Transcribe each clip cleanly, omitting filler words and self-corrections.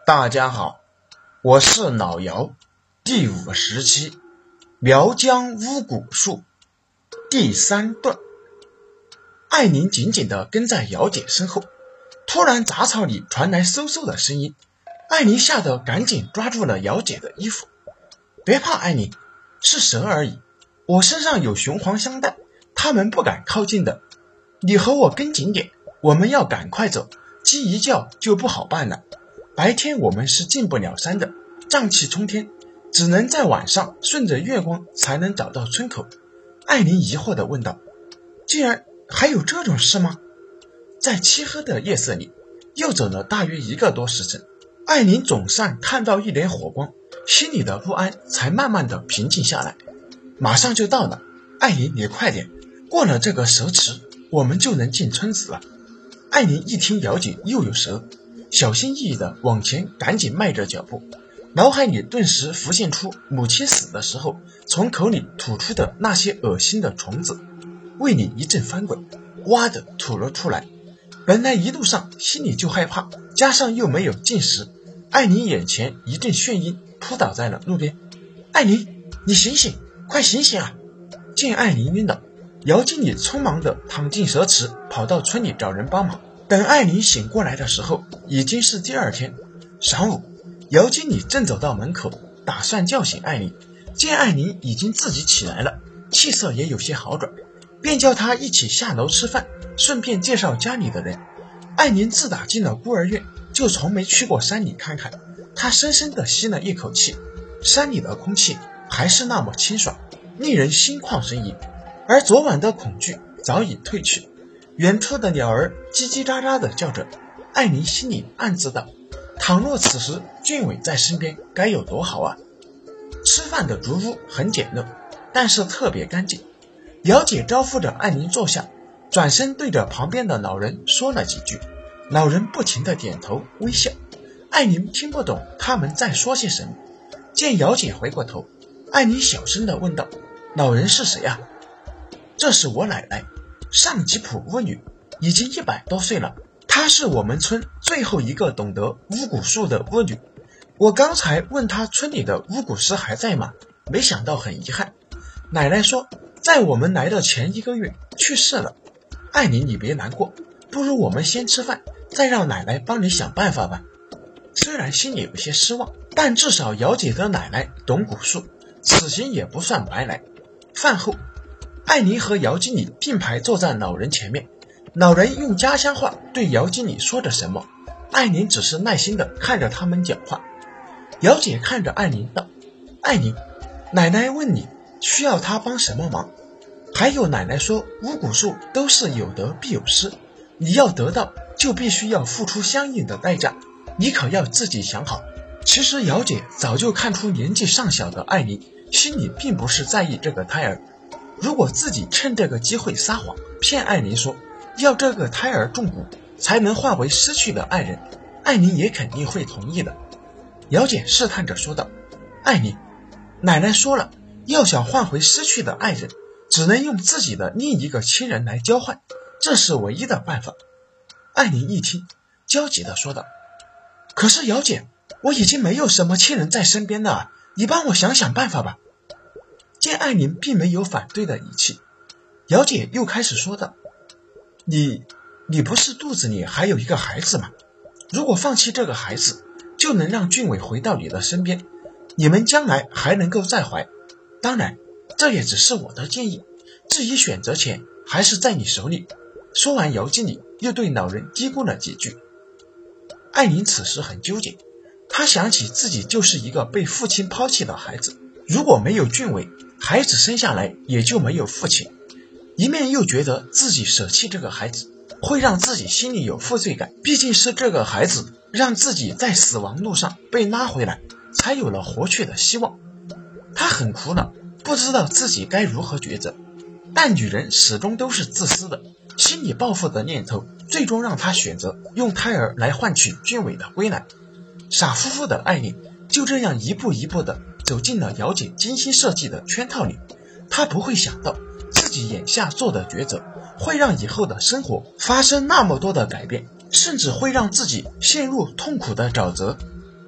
大家好，我是老姚。第50期苗疆巫蛊术第3段。艾琳紧紧地跟在姚姐身后，突然杂草里传来嗖嗖的声音，艾琳吓得赶紧抓住了姚姐的衣服。别怕，艾琳，是蛇而已，我身上有雄黄香袋，他们不敢靠近的。你和我跟紧点，我们要赶快走，鸡一叫就不好办了。白天我们是进不了山的，瘴气冲天，只能在晚上顺着月光才能找到村口。艾琳疑惑地问道，竟然还有这种事吗？在漆黑的夜色里，又走了大约1个多时辰，艾琳总算看到一点火光，心里的不安才慢慢地平静下来。马上就到了，艾琳你快点，过了这个蛇池，我们就能进村子了。艾琳一听姚姐又有蛇，小心翼翼地往前赶紧迈着脚步，脑海里顿时浮现出母亲死的时候从口里吐出的那些恶心的虫子，胃里一阵翻滚，哇的吐了出来。本来一路上心里就害怕，加上又没有进食，艾琳眼前一阵眩晕，扑倒在了路边。艾琳，你醒醒，快醒醒啊！见艾琳晕倒，姚经理匆忙地躺进蛇池，跑到村里找人帮忙。等艾琳醒过来的时候，已经是第2天晌午。姚经理正走到门口，打算叫醒艾琳，见艾琳已经自己起来了，气色也有些好转，便叫她一起下楼吃饭，顺便介绍家里的人。艾琳自打进了孤儿院，就从没去过山里看看，她深深地吸了一口气，山里的空气还是那么清爽，令人心旷神怡，而昨晚的恐惧早已褪去。远处的鸟儿叽叽喳喳地叫着，艾琳心里暗自道，倘若此时俊伟在身边该有多好啊！吃饭的竹屋很简陋，但是特别干净。姚姐招呼着艾琳坐下，转身对着旁边的老人说了几句，老人不停地点头微笑。艾琳听不懂他们在说些什么，见姚姐回过头，艾琳小声地问道，老人是谁啊？这是我奶奶，上吉普巫女，已经100多岁了，她是我们村最后一个懂得巫蛊术的巫女。我刚才问她村里的巫蛊师还在吗？没想到很遗憾，奶奶说在我们来的前1个月去世了。艾琳你别难过，不如我们先吃饭，再让奶奶帮你想办法吧。虽然心里有些失望，但至少姚姐的奶奶懂蛊术，此行也不算白来。饭后，艾琳和姚经理并排坐在老人前面，老人用家乡话对姚经理说着什么，艾琳只是耐心地看着他们讲话。姚姐看着艾琳道，艾琳，奶奶问你需要她帮什么忙，还有奶奶说巫蛊术都是有得必有失，你要得到就必须要付出相应的代价，你可要自己想好。其实姚姐早就看出年纪尚小的艾琳心里并不是在意这个胎儿，如果自己趁这个机会撒谎骗艾琳说要这个胎儿中蛊才能换回失去的爱人，艾琳也肯定会同意的。姚姐试探着说道，艾琳，奶奶说了，要想换回失去的爱人，只能用自己的另一个亲人来交换，这是唯一的办法。艾琳一听，焦急地说道，可是姚姐，我已经没有什么亲人在身边了，你帮我想想办法吧。见艾琳并没有反对的语气，姚姐又开始说道，你不是肚子里还有一个孩子吗？如果放弃这个孩子，就能让俊伟回到你的身边，你们将来还能够再怀。当然，这也只是我的建议，至于选择权还是在你手里。说完，姚经理又对老人嘀咕了几句。艾琳此时很纠结，她想起自己就是一个被父亲抛弃的孩子，如果没有俊伟，孩子生下来也就没有父亲。一面又觉得自己舍弃这个孩子会让自己心里有负罪感，毕竟是这个孩子让自己在死亡路上被拉回来，才有了活去的希望。她很苦恼，不知道自己该如何抉择，但女人始终都是自私的，心理报复的念头最终让她选择用胎儿来换取俊伟的归来。傻乎乎的艾琳就这样一步一步地走进了姚姐精心设计的圈套里，她不会想到自己眼下做的抉择会让以后的生活发生那么多的改变，甚至会让自己陷入痛苦的沼泽。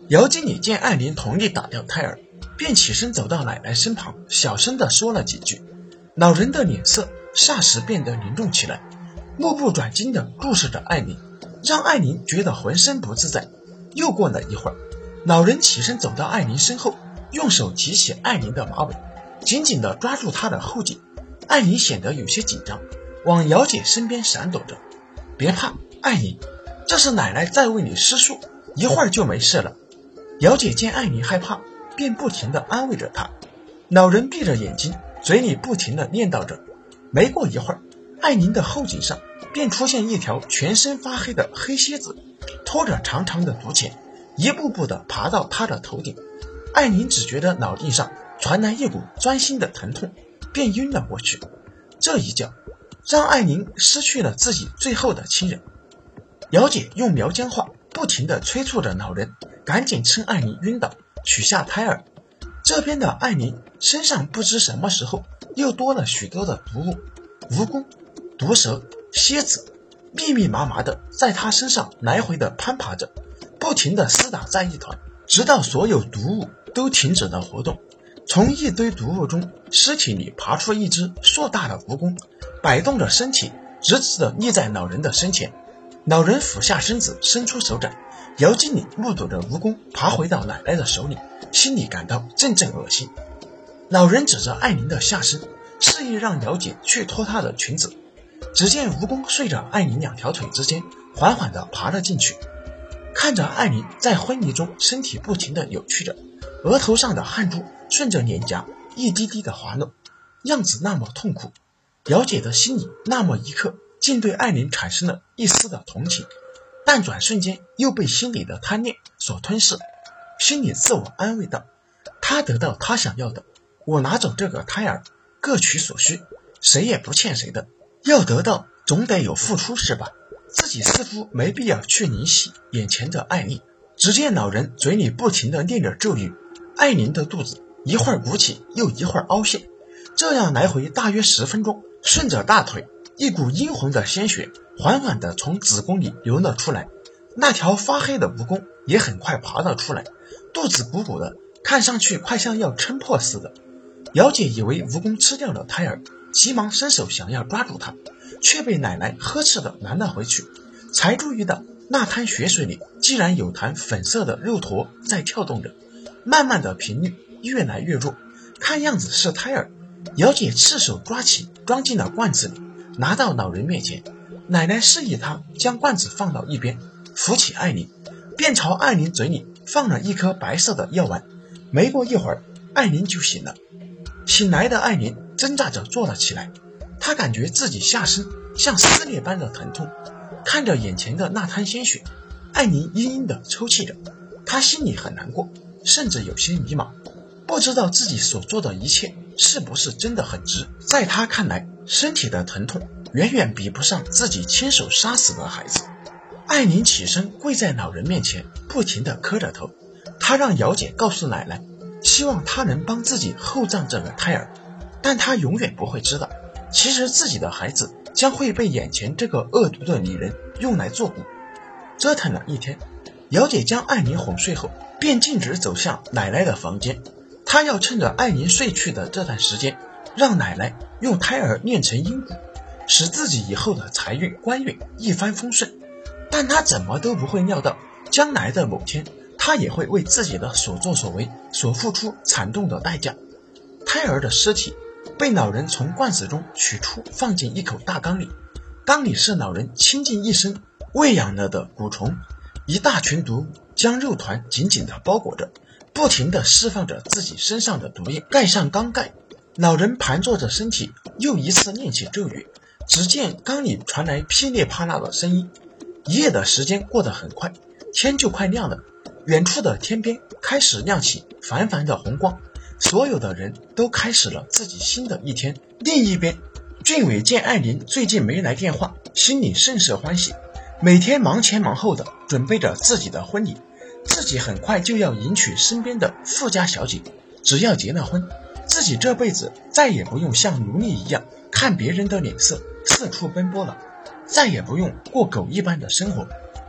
姚经理见艾琳同意打掉胎儿，便起身走到奶奶身旁，小声地说了几句。老人的脸色霎时变得凝重起来，目不转睛地注视着艾琳，让艾琳觉得浑身不自在。又过了一会儿，老人起身走到艾琳身后，用手提起艾琳的马尾，紧紧地抓住她的后颈。艾琳显得有些紧张，往姚姐身边闪躲着。别怕，艾琳，这是奶奶在为你施术，一会儿就没事了。姚姐见艾琳害怕，便不停地安慰着她。老人闭着眼睛，嘴里不停地念叨着。没过一会儿，艾琳的后颈上便出现一条全身发黑的黑蝎子，拖着长长的毒钳，一步步地爬到她的头顶。艾琳只觉得脑地上传来一股钻心的疼痛，便晕了过去。这一觉让艾琳失去了自己最后的亲人。姚姐用苗疆话不停地催促着老人赶紧趁艾琳晕倒取下胎儿。这边的艾琳身上不知什么时候又多了许多的毒物，蜈蚣、毒蛇、蝎子密密麻麻的在她身上来回的攀爬着，不停地厮打在一团，直到所有毒物都停止了活动。从一堆毒物中，尸体里爬出一只硕大的蜈蚣，摆动着身体，直直地立在老人的身前。老人俯下身子，伸出手掌。姚经理目睹着蜈蚣爬回到奶奶的手里，心里感到阵阵恶心。老人指着艾琳的下身，示意让姚姐去脱她的裙子。只见蜈蚣顺着艾琳两条腿之间缓缓地爬了进去。看着艾琳在昏迷中身体不停地扭曲着，额头上的汗珠顺着脸颊一滴滴地滑落，样子那么痛苦，姚姐的心里那么一刻竟对艾琳产生了一丝的同情，但转瞬间又被心里的贪恋所吞噬。心里自我安慰道，他得到他想要的，我拿走这个胎儿，各取所需，谁也不欠谁的，要得到总得有付出是吧？自己似乎没必要去怜惜眼前的艾琳。只见老人嘴里不停地念着咒语，艾琳的肚子一会儿鼓起又一会儿凹陷，这样来回大约10分钟。顺着大腿，一股殷红的鲜血缓缓地从子宫里流了出来，那条发黑的蜈蚣也很快爬了出来，肚子鼓鼓的，看上去快像要撑破似的。姚姐以为蜈蚣吃掉了胎儿，急忙伸手想要抓住它，却被奶奶呵斥地拦了回去，才注意到那滩血水里竟然有团粉色的肉坨在跳动着，慢慢的频率越来越弱，看样子是胎儿。姚姐赤手抓起，装进了罐子里，拿到老人面前。奶奶示意她将罐子放到一边，扶起艾琳，便朝艾琳嘴里放了一颗白色的药丸。没过一会儿，艾琳就醒了。醒来的艾琳挣扎着坐了起来，她感觉自己下身像撕裂般的疼痛。看着眼前的那滩鲜血，艾琳嘤嘤地抽泣着，她心里很难过，甚至有些迷茫，不知道自己所做的一切是不是真的很值。在她看来，身体的疼痛远远比不上自己亲手杀死的孩子。艾琳起身跪在老人面前，不停地磕着头。她让姚姐告诉奶奶，希望她能帮自己厚葬这个胎儿，但她永远不会知道，其实自己的孩子将会被眼前这个恶毒的女人用来做蛊。折腾了一天，姚姐将艾琳哄睡后，便径直走向奶奶的房间。她要趁着艾琳睡去的这段时间，让奶奶用胎儿炼成阴蛊，使自己以后的财运官运一帆风顺。但她怎么都不会料到，将来的某天，她也会为自己的所作所为所付出惨重的代价。胎儿的尸体被老人从罐子中取出，放进一口大缸里，缸里是老人倾尽一生喂养了的蛊虫，一大群毒物将肉团紧紧地包裹着，不停地释放着自己身上的毒液。盖上缸盖，老人盘坐着身体，又一次念起咒语。只见缸里传来噼里啪啦的声音。一夜的时间过得很快，天就快亮了，远处的天边开始亮起繁繁的红光，所有的人都开始了自己新的一天。另一边，俊伟见艾琳最近没来电话，心里甚是欢喜，每天忙前忙后的准备着自己的婚礼。自己很快就要迎娶身边的富家小姐，只要结了婚，自己这辈子再也不用像奴隶一样看别人的脸色四处奔波了，再也不用过狗一般的生活，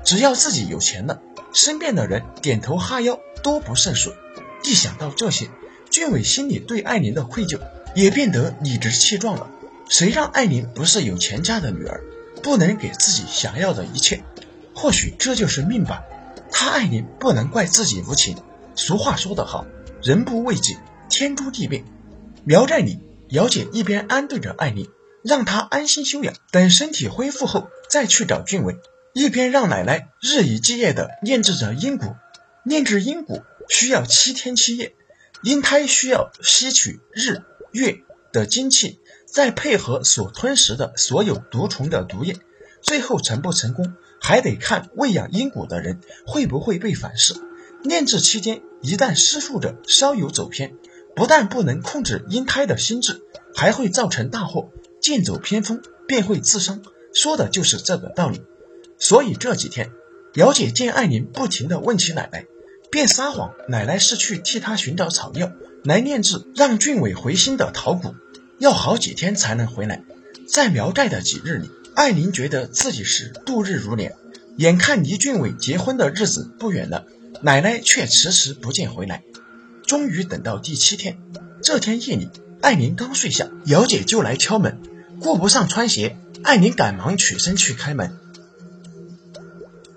只要自己有钱了，身边的人点头哈腰多不胜数。一想到这些，俊伟心里对艾琳的愧疚也变得理直气壮了。谁让艾琳不是有钱家的女儿，不能给自己想要的一切？或许这就是命吧。他艾琳不能怪自己无情。俗话说得好，人不为己，天诛地灭。苗寨里，姚姐一边安顿着艾琳，让她安心休养，等身体恢复后再去找俊伟，一边让奶奶日以继夜地炼制着阴骨。炼制阴骨需要7天7夜，婴胎需要吸取日月的精气，再配合所吞食的所有毒虫的毒液，最后成不成功还得看喂养阴骨的人会不会被反噬。炼制期间一旦施术者稍有走偏，不但不能控制婴胎的心智，还会造成大祸，剑走偏锋便会自伤，说的就是这个道理。所以这几天姚姐见艾琳不停地问起奶奶，便撒谎奶奶是去替她寻找草药来炼制让俊伟回心的桃骨，要好几天才能回来。在苗寨的几日里，艾琳觉得自己是度日如年，眼看离俊伟结婚的日子不远了，奶奶却迟迟不见回来。终于等到第7天，这天夜里，艾琳刚睡下，姚姐就来敲门，顾不上穿鞋，艾琳赶忙起身去开门。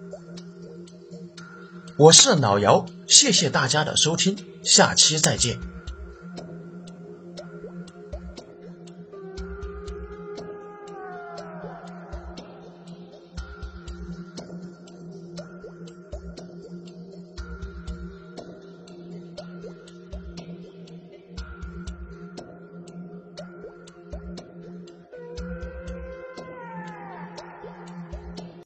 我是老姚，谢谢大家的收听，下期再见。